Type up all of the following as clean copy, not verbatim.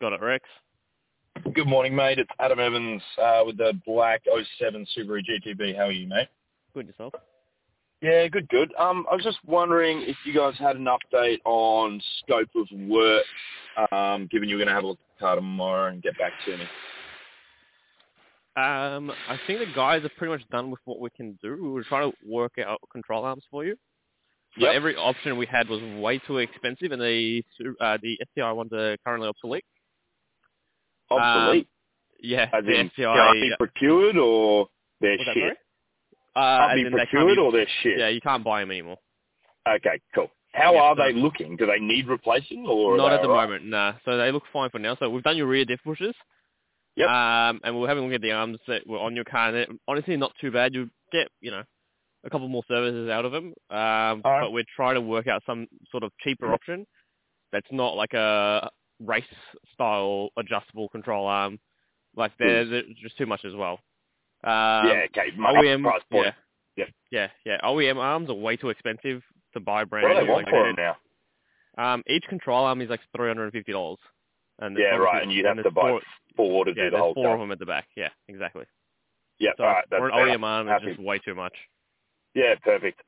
Got it, Rex. Good morning, mate. It's Adam Evans with the black '07 Subaru GTB. How are you, mate? Good yourself. Yeah, good. I was just wondering if you guys had an update on scope of work, given you were going to have a look at the car tomorrow and get back to me. I think the guys are pretty much done with what we can do. We were trying to work out control arms for you. But Yep. every option we had was way too expensive, and the STI ones are currently obsolete. Obsolete? Yeah, As the in, STI... can't be procured or they're What's that, shit? sorry? Can't be As in they procured or they're shit? Yeah, you can't buy them anymore. Okay, cool. How Yeah, are so- they looking? Do they need replacing or Not are at they the all right? moment, nah. So they look fine for now. So we've done your rear diff pushes. Yep. And we're having a look at the arms that were on your car. And they're honestly, not too bad. You get, a couple more services out of them. But we're trying to work out some sort of cheaper option that's not like a race-style adjustable control arm. Like, they're just too much as well. Yeah, okay. OEM, Price point. yeah. OEM arms are way too expensive to buy brand What do new. they want for them now? Each control arm is like $350. And Yeah, right, and you'd have to buy four to do the whole there's four thing. of them at the back. Yeah, exactly. Yeah, So all right, that's for an fair. OEM arm, it's just way too much. Yeah, perfect.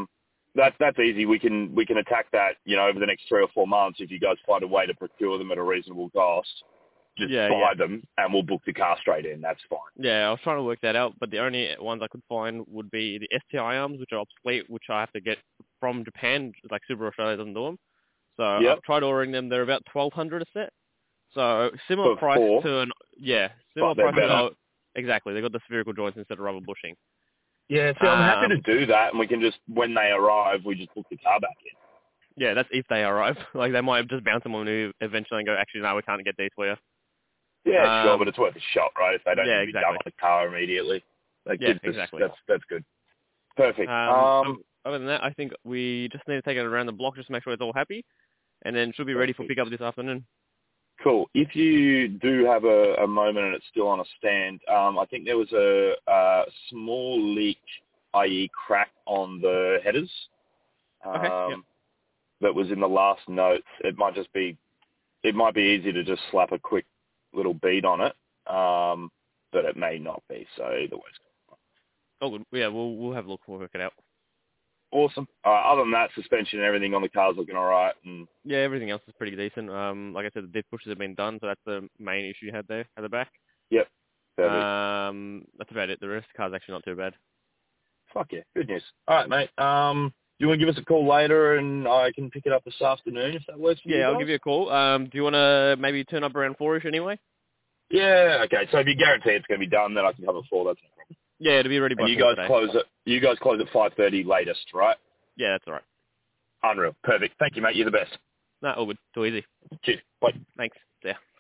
That's easy. We can attack that, over the next 3 or 4 months if you guys find a way to procure them at a reasonable cost. Just buy them, and we'll book the car straight in. That's fine. Yeah, I was trying to work that out, but the only ones I could find would be the STI arms, which are obsolete, which I have to get from Japan, like Subaru Australia doesn't do them. So I've tried ordering them. They're about $1,200 a set. So similar price to similar price to exactly. They got the spherical joints instead of rubber bushing. Yeah, see, I'm happy to do that, and we can just, when they arrive, we just book the car back in. Yeah, that's if they arrive. Like, they might just bounce them on you eventually and go, actually, no, we can't get these for you. Yeah, sure, but it's worth a shot, right? If they don't need to be done on the car immediately. Exactly. That's good. Perfect. Other than that, I think we just need to take it around the block just to make sure it's all happy, and then should be ready for pickup this afternoon. Cool. If you do have a moment and it's still on a stand, I think there was a small leak, i.e. crack on the headers that was in the last notes. It might be easy to just slap a quick little bead on it, but it may not be, so either way. Oh, good. Yeah, we'll have a look. We'll work it out. Awesome. Other than that, suspension and everything on the car's looking all right. And yeah, everything else is pretty decent. Like I said, the diff pushes have been done, so that's the main issue you had there at the back. Yep. Perfect. That's about it. The rest of the car's actually not too bad. Fuck yeah. Good news. All right, mate. Do you want to give us a call later and I can pick it up this afternoon if that works for you? Yeah, I'll give you a call. Do you want to maybe turn up around 4-ish anyway? Yeah, okay. So if you guarantee it's going to be done, then I can come at 4. That's no problem. Yeah, it'll be ready by 4 you guys today. You guys close at 5:30 latest, right? Yeah, that's all right. Unreal. Perfect. Thank you, mate. You're the best. Nah, all good. Too easy. Cheers. Bye. Thanks. See ya.